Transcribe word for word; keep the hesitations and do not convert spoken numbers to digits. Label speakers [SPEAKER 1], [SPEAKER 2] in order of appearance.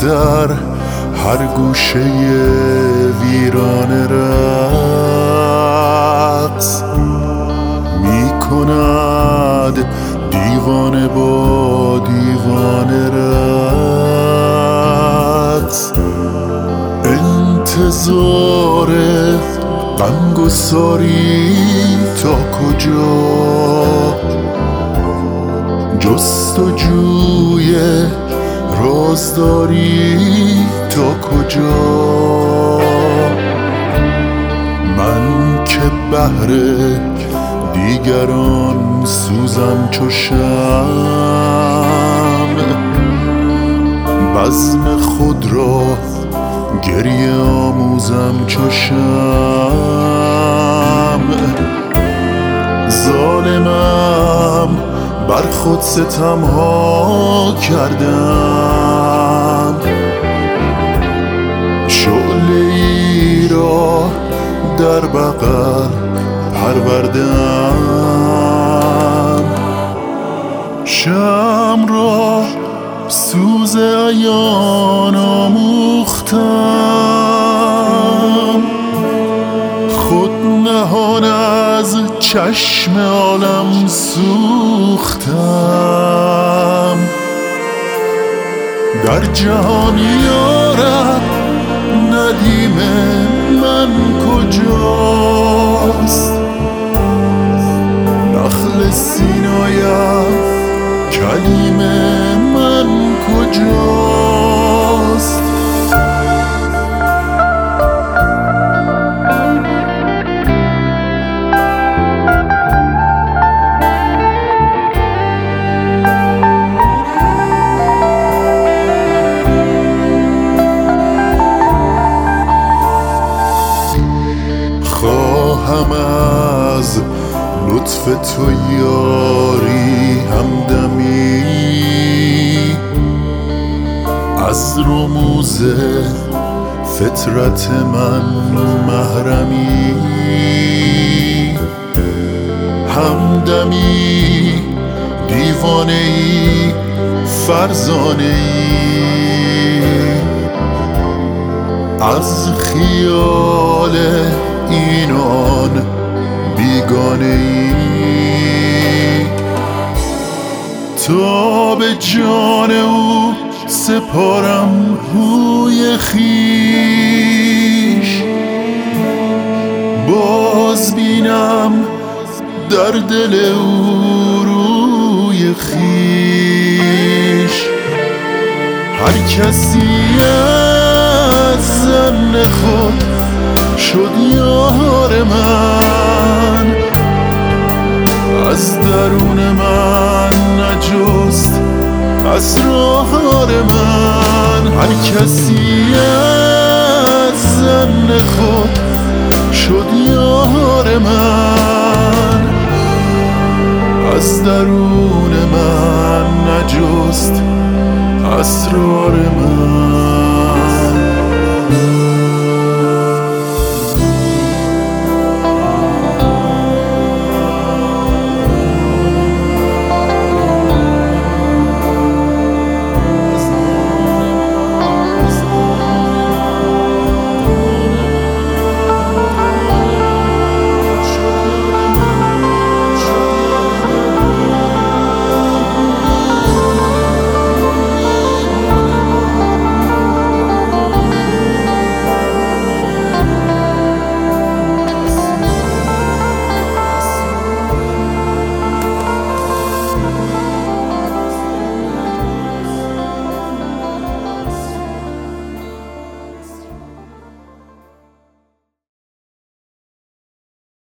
[SPEAKER 1] در هر گوشه ویرانه رقص می کند، دیوانه با دیوانه رقص. انتظار غمگساری تا کجا، جستجوی رازداری تا کجا. من که بهر دیگران سوزم چو شمع، بزم خود را گریه آموزم چو شمع. ظالمم بر خود ستم ها کردم، شعله ای را در بغل پروردم. شمع را سوز عیان آموختم، خود نهان از چشم عالم سوختم. در جهان یارب ندیم من کجاست، نخل سینایم کلیم من کجاست. خواهم از لطف تو یاری همدمی، از رموز فطرت من محرمی. همدمی دیوانه ای فرزانه ای، از خیال اینان بیگانه ای. تا به جان او سپارم روی خویش، باز بینم در دل او روی خویش. هر کسی از ظن خود شد یار من، از درون من نجست اسرار من. هر کسی از ظن خود شد یار من، از درون من نجست اسرار من.